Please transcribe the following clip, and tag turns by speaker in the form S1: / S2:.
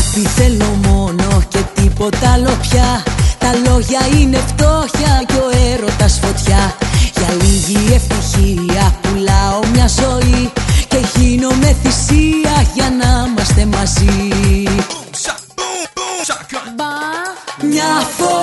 S1: αγάπη θέλω μόνο και τίποτα άλλο πια. Τα λόγια είναι φτώχεια και ο έρωτας φωτιά. Για λίγη ευτυχία πουλάω μια ζωή και γίνομαι θυσία για να είμαστε μαζί. Μια φορά